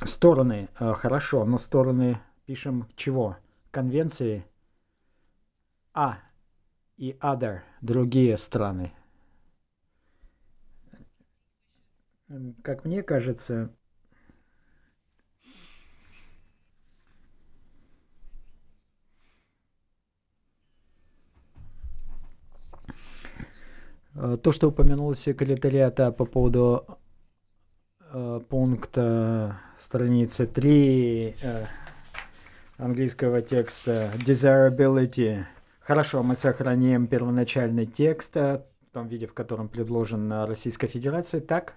Стороны, хорошо, но стороны пишем чего? Конвенции А и other, другие страны. Как мне кажется, то, что упомянул секретариата по поводу пункта страницы 3 английского текста desirability. Хорошо, мы сохраним первоначальный текст в том виде, в котором предложен Российской Федерации, так?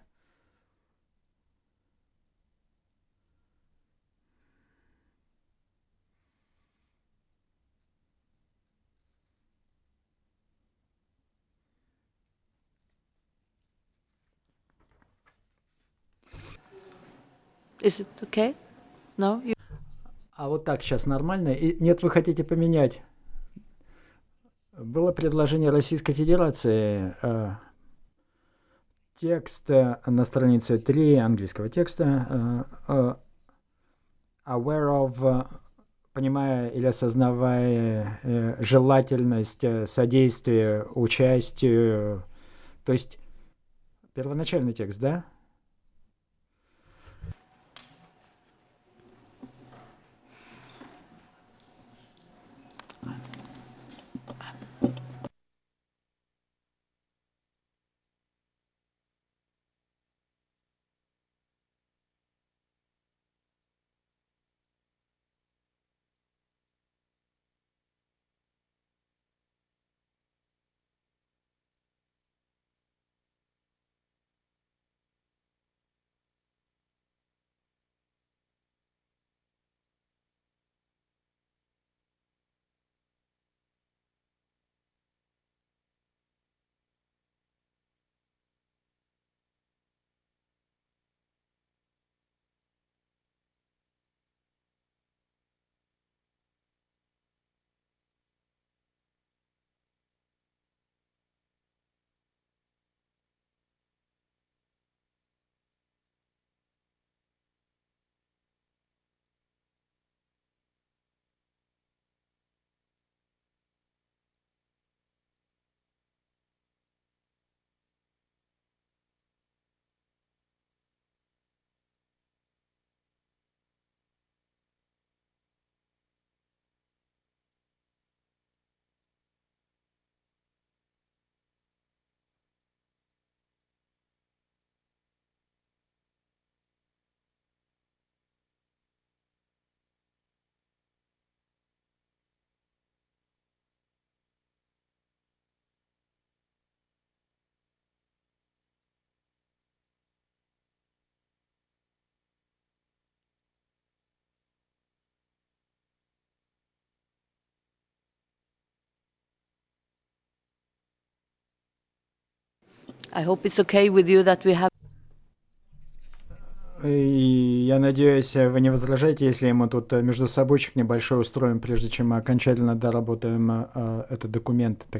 Is it okay? No? А вот так сейчас нормально? И нет, вы хотите поменять? Было предложение Российской Федерации. Текст на странице 3 английского текста. Aware of, понимая или осознавая желательность содействия участию. То есть первоначальный текст, да? I hope it's okay with you that we have. И я надеюсь, вы не возражаете, если мы тут между собойчик небольшой устроим, прежде чем мы окончательно доработаем этот документ.